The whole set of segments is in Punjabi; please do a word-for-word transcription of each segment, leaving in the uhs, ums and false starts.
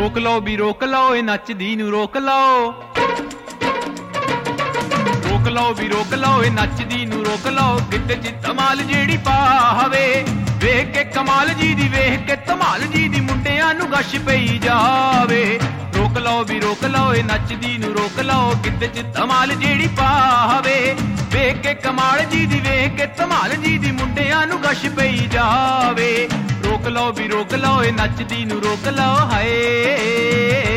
ਰੋਕ ਲਓ ਵੀ ਰੋਕ ਲਓ ਇਹ ਨੱਚਦੀ ਨੂੰ ਰੋਕ ਲਓ, ਰੋਕ ਲਓ ਵੀ ਰੋਕ ਲਓ ਇਹ ਨੱਚਦੀ ਨੂੰ ਰੋਕ ਲਓ। ਗਿੱਧੇ ਚ ਧਮਾਲ ਜਿਹੜੀ ਪਾਵੇ, ਵੇਖ ਕੇ ਕਮਾਲ ਜੀ ਦੀ, ਵੇਖ ਕੇ ਧਮਾਲ ਜੀ ਦੀ, ਮੁੰਡਿਆਂ ਨੂੰ ਗਸ਼ ਪਈ ਜਾਵੇ। ਰੋਕ ਲਓ ਵੀ ਰੋਕ ਲਓ ਇਹ ਨੱਚਦੀ ਨੂੰ ਰੋਕ ਲਓ। ਗਿੱਧੇ ਚ ਧਮਾਲ ਜਿਹੜੀ ਪਾਵੇ, ਵੇਖ ਕੇ ਕਮਾਲ ਜੀ ਦੀ, ਵੇਖ ਕੇ ਧਮਾਲ ਜੀ ਦੀ, ਮੁੰਡਿਆਂ ਨੂੰ ਗਸ਼ ਪਈ ਜਾਵੇ। ਰੋਕ ਲਓ ਵੀ ਰੋਕ ਲਓ ਇਹ ਨੱਚਦੀ ਨੂੰ ਰੋਕ ਲਓ। ਹਾਏ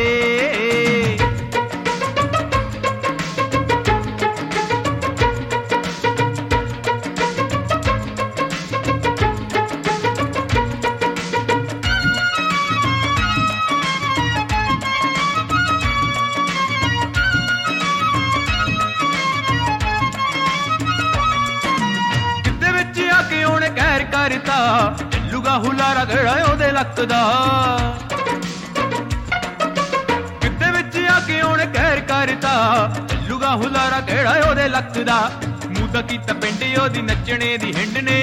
ਕਹਿਰ ਕਰਤਾ, ਚੱਲੂਗਾ ਹੁਲਾਰਾ ਗੜਾ ਉਹਦੇ ਲੱਕ ਦਾ। ਗਿੱਧੇ ਵਿੱਚ ਆ ਕੇ ਉਹਨੇ ਕਹਿਰ ਕਰਤਾ, ਚੱਲੂਗਾ ਹੁਲਾਰਾ ਗੜਾ ਉਹਦੇ ਲੱਕ ਦਾ। ਮੂੰਹ ਦਾ ਕੀਤਾ ਪਿੰਡ ਉਹਦੀ ਨੱਚਣੇ ਦੀ ਹਿੰਡ ਨੇ,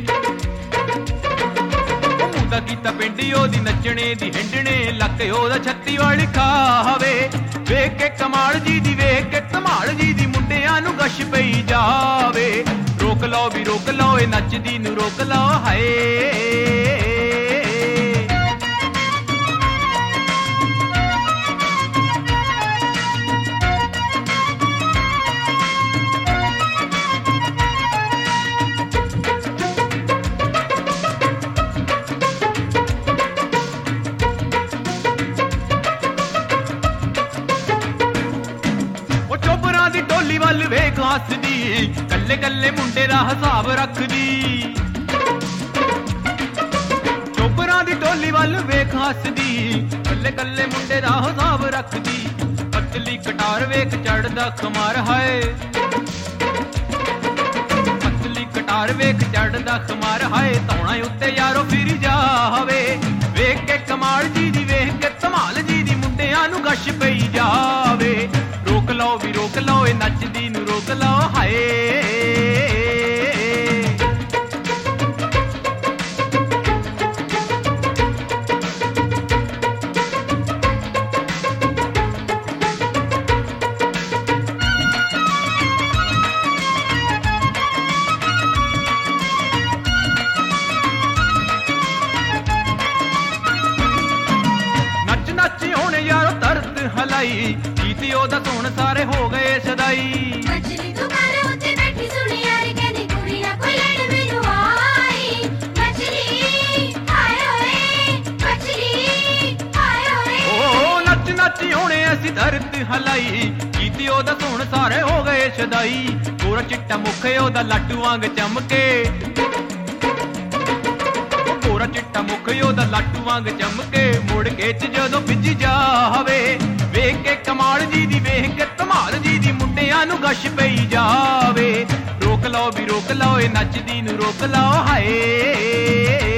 ਮੂੰਹ ਦਾ ਕੀਤਾ ਪਿੰਡ ਉਹਦੀ ਨੱਚਣੇ ਦੀ ਹਿੰਡ ਨੇ। ਲੱਕ ਉਹਦਾ ਛੱਤੀ ਵਾਲੀ ਖਾਵੇ, ਵੇਖ ਕੇ ਕਮਾਲ ਜੀ ਦੀ, ਵੇਖ ਕੇ ਧਮਾਲ ਜੀ ਦੀ, ਮੁੰਡਿਆਂ ਨੂੰ ਗਸ਼ ਪਈ ਜਾਵੇ। ਰੋਕ ਲਓ ਵੀ ਰੋਕ ਲਓ ਇਹ ਨੱਚਦੀ ਨੂੰ ਰੋਕ ਲਓ। ਹਾਏ ਉਹ ਚੋਬਰਾਂ ਦੀ ਟੋਲੀ ਵੱਲ ਵੇਖ ਹੱਸਦੀ, ਕੱਲੇ ਕੱਲੇ ਮੁੰਡੇ ਦਾ ਹਿਸਾਬ ਰੱਖਦੀ। ਚੋਬਰਾਂ ਦੀ ਟੋਲੀ ਵੱਲ ਵੇਖ ਹੱਸਦੀ, ਕੱਲੇ ਕੱਲੇ ਮੁੰਡੇ ਦਾ ਹਿਸਾਬ ਰੱਖਦੀ। ਪਤਲੀ ਕਟਾਰ ਵੇਖ ਚੜਦਾ ਖਮਾਰ, ਹਾਏ ਪਤਲੀ ਕਟਾਰ ਵੇਖ ਚੜਦਾ ਖਮਾਰ। ਹਾਏ ਧੌਣਾ ਉੱਤੇ ਯਾਰੋ ਫਿਰ ਜਾਵੇ, ਵੇਖ ਕੇ ਕਮਾਲ ਜੀ ਦੀ, ਵੇਖ ਕੇ ਧਮਾਲ ਜੀ ਦੀ, ਮੁੰਡਿਆਂ ਨੂੰ ਗਸ਼ ਪਈ ਜਾਵੇ। ਰੋਕ ਲਓ ਵੀ ਰੋਕ ਲਓ ਇਹ ਨੱਚਦੀ ਨੂੰ ਰੋਕ ਲਓ। ਹਾਏ ਨੱਚ ਨੱਚ ਹੁਣ ਯਾਰੋ ਤਰਤ ਹਲਾਈ, ਜੀਤੀ ਉਹਦਾ ਧੁਣ ਸਾਰੇ ਹੋ ਗਏ ਸਦਾਈ। ਮਛਲੀ ਦੁਕਾਨ ਉੱਤੇ ਬੈਠੀ ਸੁਣੀ ਯਾਰ ਕਹਿੰਦੀ ਕੁੜੀ ਨਾ ਕੋਈ ਲੈਣ ਮੈਨੂੰ ਆਈ। ਮਛਲੀ ਹਾਏ ਓਏ, ਮਛਲੀ ਹਾਏ ਓਏ। ਓ ਨੱਚ ਨੱਚ ਹੁਣੇ ਅਸੀਂ ਧਰਤ ਹਲਾਈ, ਜੀਤੀ ਉਹਦਾ ਧੁਣ ਸਾਰੇ ਹੋ ਗਏ ਸਦਾਈ। ਗੋਰਾ ਚਿੱਟਾ ਮੁੱਖ ਉਹਦਾ ਲਾਟੂ ਵਾਂਗ ਚਮਕੇ, ਗੋਰਾ ਚਿੱਟਾ ਮੁੱਖ ਉਹਦਾ ਲਾਟੂ ਵਾਂਗ ਚਮਕੇ। ਮੁੜ ਕੇ ਚ ਜਦੋਂ ਭਿੱਜ ਜਾਵੇ, ਵੇਖ ਕੇ ਕਮਾਲ ਜੀ ਦੀ, ਵੇਖ ਕੇ ਧਮਾਲ ਜੀ ਦੀ, ਮੁੰਡਿਆਂ ਨੂੰ ਗਸ਼ ਪਈ ਜਾਵੇ। ਰੋਕ ਲਓ ਵੀ ਰੋਕ ਲਓ ਇਹ ਨੱਚਦੀ ਨੂੰ ਰੋਕ ਲਓ। ਹਾਏ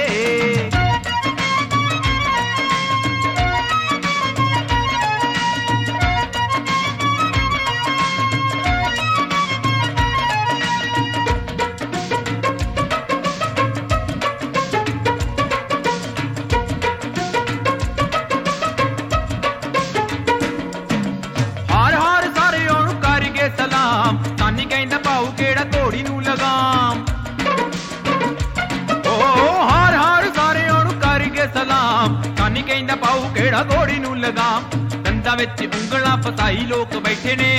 ਸਲਾਮ, ਨਾਨੀ ਕਹਿੰਦਾ ਭਾਊ ਕਿਹੜਾ ਘੋੜੀ ਨੂੰ ਲਗਾਮ। ਓ ਹਾਰ ਹਾਰ ਸਾਰੇ ਉਹਨੂੰ ਕਰਕੇ ਸਲਾਮ, ਨਾਨੀ ਕਹਿੰਦਾ ਭਾਊ ਕਿਹੜਾ ਘੋੜੀ ਨੂੰ ਲਗਾਮ। ਦੰਦਾਂ ਵਿੱਚ ਉਂਗਲਾਂ ਫਸਾਈ ਲੋਕ ਬੈਠੇ ਨੇ,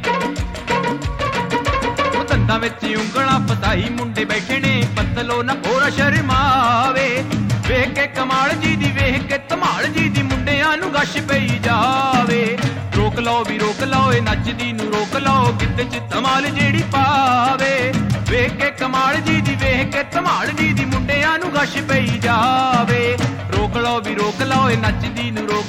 ਉਹ ਦੰਦਾਂ ਵਿੱਚ ਉਂਗਲਾਂ ਫਸਾਈ ਮੁੰਡੇ ਬੈਠੇ ਨੇ। ਪਤਲੋ ਨਾ ਭੋਰਾ ਸ਼ਰਮਾਵੇ, ਵੇਖ ਕੇ ਕਮਾਲ ਜੀ ਦੀ, ਵੇਖ ਕੇ ਧਮਾਲ ਜੀ ਦੀ, ਮੁੰਡਿਆਂ ਨੂੰ ਗਸ਼ ਪਈ ਜਾਵੇ। ਰੋਕ ਲਓ ਵੀ ਰੋਕ ਲਓ ਇਹ ਨੱਚਦੀ ਨੂੰ ਰੋਕ ਲਓ। ਗਿੱਧੇ ਚ ਧਮਾਲ ਜਿਹੜੀ ਪਾਵੇ, ਵੇਖ ਕੇ ਕਮਾਲ ਜੀ ਦੀ, ਵੇਖ ਕੇ ਧਮਾਲ ਜੀ ਦੀ, ਮੁੰਡਿਆਂ ਨੂੰ ਗਸ਼ ਪਈ ਜਾਵੇ। ਰੋਕ ਲਓ ਵੀ ਰੋਕ ਲਓ ਇਹ ਨੱਚਦੀ ਨੂੰ ਰੋਕ